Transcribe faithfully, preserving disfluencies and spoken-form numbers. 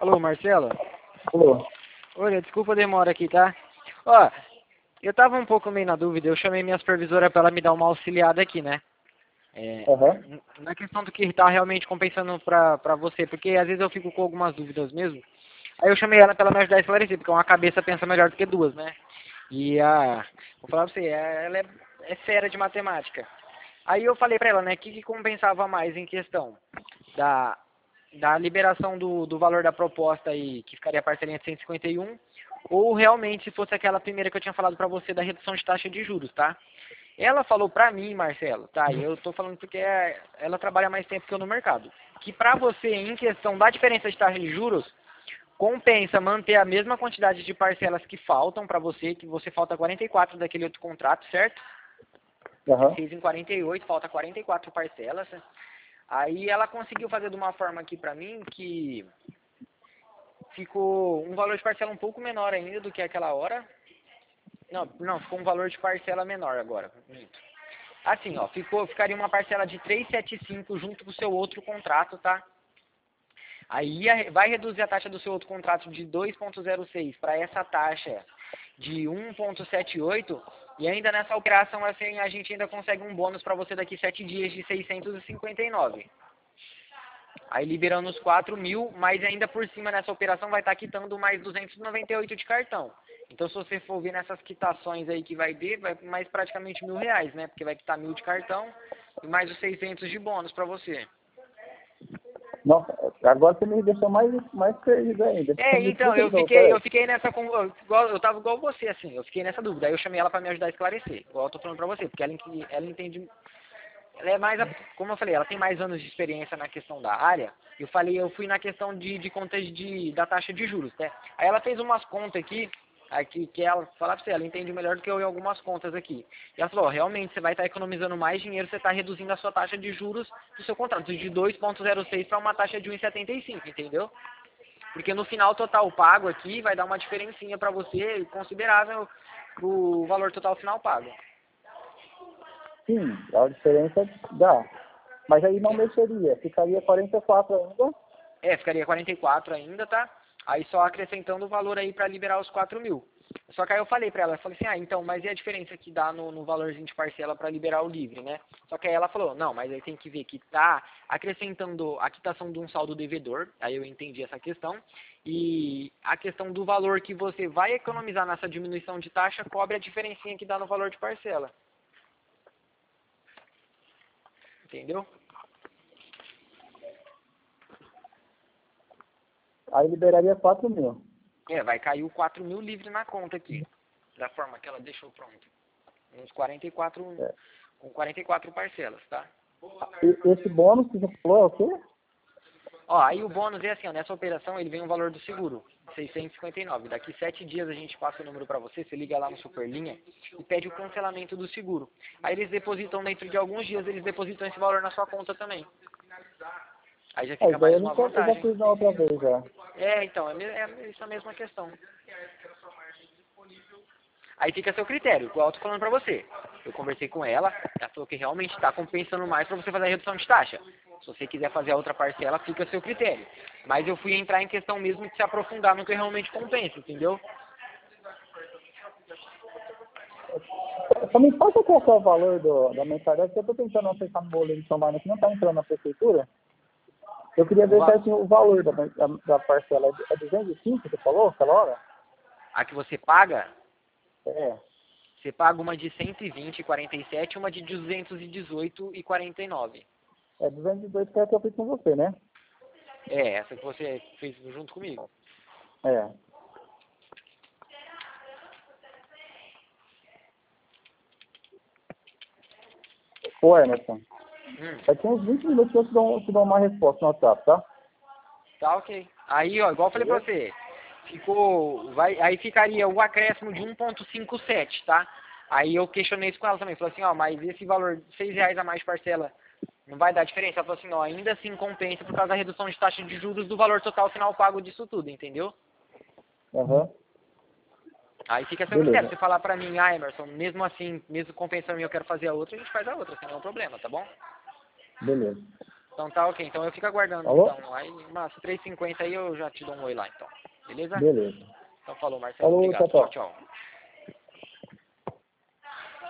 Alô, Marcelo? Alô? Olha, desculpa a demora aqui, tá? Ó, eu tava um pouco meio na dúvida, eu chamei minha supervisora pra ela me dar uma auxiliada aqui, né? É, Aham. n- na questão do que tá realmente compensando pra, pra você, porque às vezes eu fico com algumas dúvidas mesmo. Aí eu chamei ela pra ela me ajudar a esclarecer, porque uma cabeça pensa melhor do que duas, né? E a... Vou falar pra você, é- ela é, é fera de matemática. Aí eu falei pra ela, né, o que, que compensava mais em questão da, da liberação do, do valor da proposta aí, que ficaria a parcelinha de cento e cinquenta e um, ou realmente se fosse aquela primeira que eu tinha falado pra você da redução de taxa de juros, tá? Ela falou pra mim, Marcelo, tá? E eu tô falando porque é- ela trabalha mais tempo que eu no mercado, que pra você, em questão da diferença de taxa de juros, compensa manter a mesma quantidade de parcelas que faltam pra você, que você falta quarenta e quatro daquele outro contrato, certo? Aham. Fez em quarenta e oito, falta quarenta e quatro parcelas. Aí ela conseguiu fazer de uma forma aqui pra mim que ficou um valor de parcela um pouco menor ainda do que aquela hora. Não, não, ficou um valor de parcela menor agora. Minto. Assim, ó, ficou, ficaria uma parcela de trezentos e setenta e cinco junto com o seu outro contrato, tá? Aí ia- vai reduzir a taxa do seu outro contrato de dois vírgula zero seis para essa taxa de um vírgula setenta e oito, e ainda nessa operação assim a gente ainda consegue um bônus para você daqui sete dias de seiscentos e cinquenta e nove. Aí liberando os quatro mil, mas ainda por cima nessa operação vai estar quitando mais duzentos e noventa e oito de cartão. Então se você for ver nessas quitações aí que vai ter, vai mais praticamente mil reais, né? Porque vai quitar mil de cartão e mais os seiscentos de bônus para você. Nossa, agora você me deixou mais, mais perdido ainda. É, Me então, explica de eu novo, fiquei, eu peraí. fiquei nessa, com- eu, igual, eu tava igual você, assim, eu fiquei nessa dúvida. Aí eu chamei ela pra me ajudar a esclarecer, igual eu tô falando pra você, porque ela, ent- ela entende, ela é mais, a- como eu falei, ela tem mais anos de experiência na questão da área. Eu falei, eu fui na questão de, de contas de, da taxa de juros, né? Aí ela fez umas contas aqui, aqui que ela, falar pra você, ela entende melhor do que eu em algumas contas aqui. E ela falou, ó, realmente, você vai estar economizando mais dinheiro, você está reduzindo a sua taxa de juros do seu contrato, de dois vírgula zero seis para uma taxa de um vírgula setenta e cinco, entendeu? Porque no final total pago aqui vai dar uma diferencinha para você considerável o valor total final pago. Sim, a diferença dá. Mas aí não mexeria. Ficaria quarenta e quatro ainda. É, ficaria quarenta e quatro ainda, tá? Aí só acrescentando o valor aí para liberar os quatro mil. Só que aí eu falei pra ela, eu falei assim, ah, então, mas e a diferença que dá no, no valorzinho de parcela para liberar o livre, né? Só que aí ela falou, não, mas aí tem que ver que tá acrescentando a quitação de um saldo devedor, aí eu entendi essa questão, e a questão do valor que você vai economizar nessa diminuição de taxa cobre a diferencinha que dá no valor de parcela. Entendeu? Aí liberaria quatro mil. É, vai cair o quatro mil livre na conta aqui, da forma que ela deixou pronto. Uns quarenta e quatro, É. com quarenta e quatro parcelas, tá? E esse bônus que você falou é o quê? Ó, aí o bônus é assim, ó, nessa operação ele vem o valor do seguro, seiscentos e cinquenta e nove. Daqui sete dias a gente passa o número pra você, você liga lá no Superlinha e pede o cancelamento do seguro. Aí eles depositam dentro de alguns dias, eles depositam esse valor na sua conta também. Aí já É, fica isso daí mais eu, uma não, eu já vantagem. fiz na outra vez já. É, então, é, me- é essa mesma questão. Aí fica a seu critério, igual eu tô falando pra você. Eu conversei com ela, ela falou que realmente está compensando mais para você fazer a redução de taxa. Se você quiser fazer a outra parcela, fica a seu critério. Mas eu fui entrar em questão mesmo de se aprofundar no que realmente compensa, entendeu? Só me passa qual que é o valor do, da mensalidade, que eu tô tentando acessar no boleto de São Paulo, que não tá entrando na prefeitura. Eu queria O ver va- certinho o valor da, da, da parcela. É duzentos e cinco, você falou, aquela hora? A que você paga, É. você paga uma de cento e vinte e quarenta e sete e uma de duzentos e dezoito e quarenta e nove. É duzentos e dois que é a que eu fiz com você, né? É, essa que você fez junto comigo. É. Ô, Emerson, Hum, daqui uns vinte minutos eu te dou, te dou uma resposta no WhatsApp, tá? tá ok. Aí, ó, igual eu falei pra Beleza? você, ficou, vai, aí ficaria o acréscimo de um vírgula cinquenta e sete, tá? Aí eu questionei isso com ela também, falei assim, ó, mas esse valor de seis reais a mais de parcela não vai dar diferença? Ela falou assim, ó, ainda assim compensa por causa da redução de taxa de juros do valor total final pago disso tudo, entendeu? Aham. Aí fica a seu critério, Beleza. você falar pra mim, ah, Emerson, mesmo assim, mesmo compensando eu quero fazer a outra, a gente faz a outra, sem nenhum problema, tá bom? Beleza. Então tá ok, então eu fico aguardando. Falou? Então, aí, mas três e cinquenta aí eu já te dou um oi lá então. Beleza? Beleza. Então falou, Marcelo. Falou, Obrigado. tchau, tchau. Tchau, tchau.